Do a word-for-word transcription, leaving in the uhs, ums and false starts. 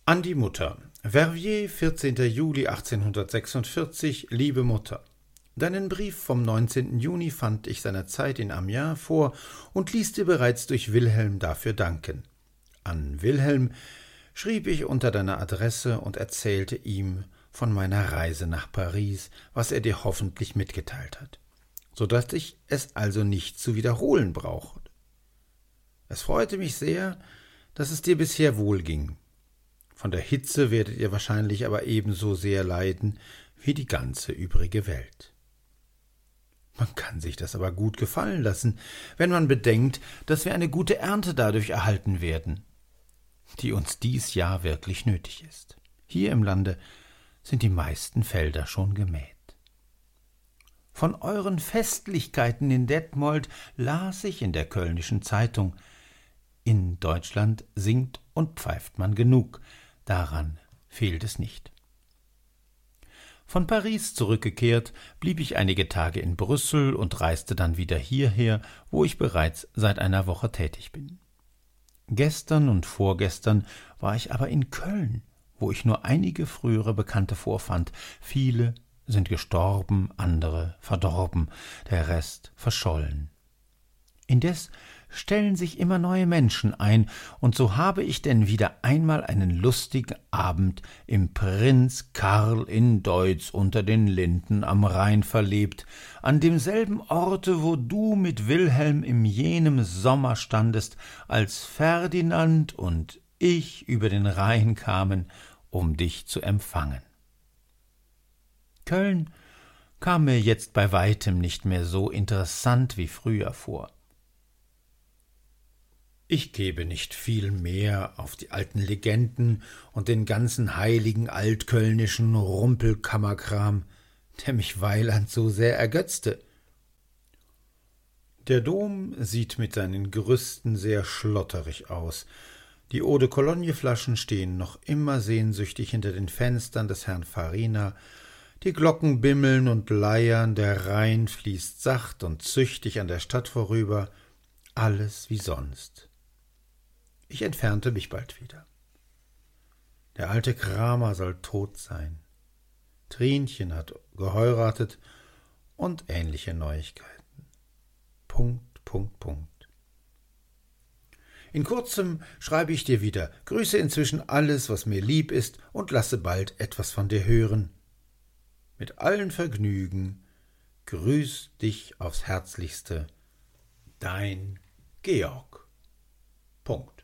An die Mutter. Verviers, vierzehnter Juli achtzehnhundertsechsundvierzig. Liebe Mutter, deinen Brief vom neunzehnten Juni fand ich seinerzeit in Amiens vor und ließ dir bereits durch Wilhelm dafür danken. An Wilhelm schrieb ich unter deiner Adresse und erzählte ihm von meiner Reise nach Paris, was er dir hoffentlich mitgeteilt hat, so dass ich es also nicht zu wiederholen brauche. Es freute mich sehr, dass es dir bisher wohl ging. Von der Hitze werdet ihr wahrscheinlich aber ebenso sehr leiden wie die ganze übrige Welt. Man kann sich das aber gut gefallen lassen, wenn man bedenkt, dass wir eine gute Ernte dadurch erhalten werden, die uns dies Jahr wirklich nötig ist. Hier im Lande sind die meisten Felder schon gemäht. Von euren Festlichkeiten in Detmold las ich in der Kölnischen Zeitung. In Deutschland singt und pfeift man genug, daran fehlt es nicht. Von Paris zurückgekehrt, blieb ich einige Tage in Brüssel und reiste dann wieder hierher, wo ich bereits seit einer Woche tätig bin. Gestern und vorgestern war ich aber in Köln, wo ich nur einige frühere Bekannte vorfand. Viele sind gestorben, andere verdorben, der Rest verschollen. Indes stellen sich immer neue Menschen ein, und so habe ich denn wieder einmal einen lustigen Abend im Prinz Karl in Deutz unter den Linden am Rhein verlebt, an demselben Orte, wo du mit Wilhelm in jenem Sommer standest, als Ferdinand und ich über den Rhein kamen, um dich zu empfangen. Köln kam mir jetzt bei weitem nicht mehr so interessant wie früher vor. Ich gebe nicht viel mehr auf die alten Legenden und den ganzen heiligen altkölnischen Rumpelkammerkram, der mich weiland so sehr ergötzte. Der Dom sieht mit seinen Gerüsten sehr schlotterig aus. Die Eau-de-Cologne-Flaschen stehen noch immer sehnsüchtig hinter den Fenstern des Herrn Farina, die Glocken bimmeln und leiern, der Rhein fließt sacht und züchtig an der Stadt vorüber, alles wie sonst. Ich entfernte mich bald wieder. Der alte Kramer soll tot sein. Trinchen hat geheiratet und ähnliche Neuigkeiten. Punkt, Punkt, Punkt. In kurzem schreibe ich dir wieder, grüße inzwischen alles, was mir lieb ist, und lasse bald etwas von dir hören. Mit allen Vergnügen grüßt dich aufs Herzlichste, dein Georg. Punkt.